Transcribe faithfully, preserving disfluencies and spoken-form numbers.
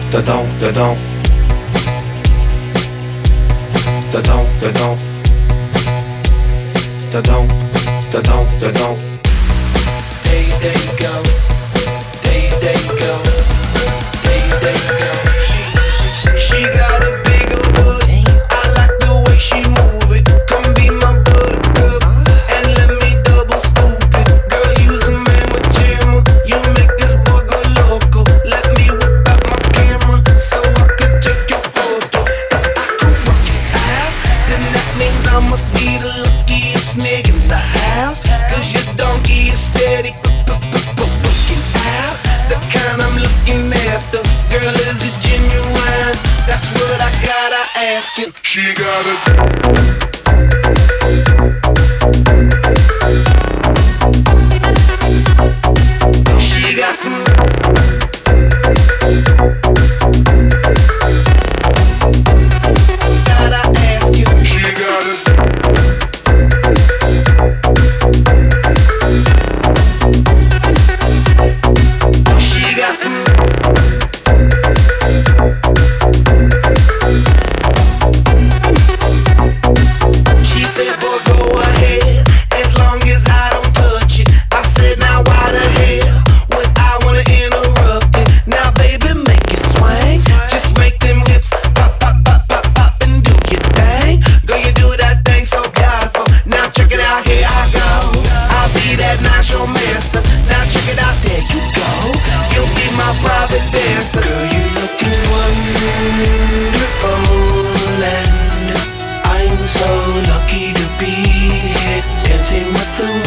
da dum da dum da dum da dum da dum da dum da dum. There, there you go. There, there you go. There, there you go. She, she, she got a bigger butt. I like the way she move it. Come be my buttercup and let me double scoop it. Girl, you's a man with jammer. You make this boy go loco. Let me whip out my camera so I can take your photo. If I could work it out, then that means I must be the luckiest nigga in the house. Cause your donkey is steady looking out. The kind I'm looking after. Girl, is it genuine? That's what I gotta ask you. She got it. She got some. Gotta ask you. She got it. She got some. She said, boy, go ahead, as long as I don't touch it. I said, now why the hell would I wanna interrupt it? Now baby, make it swing. Just make them hips pop, pop, pop, pop, pop and do your thing. Girl, you do that thing so powerful. Now check it out, here I go. I'll be that natural dancer. Now check it out, there you go. You'll be my private dancer. Girl, you looking wonderful, and I'm so lucky to be here dancing with the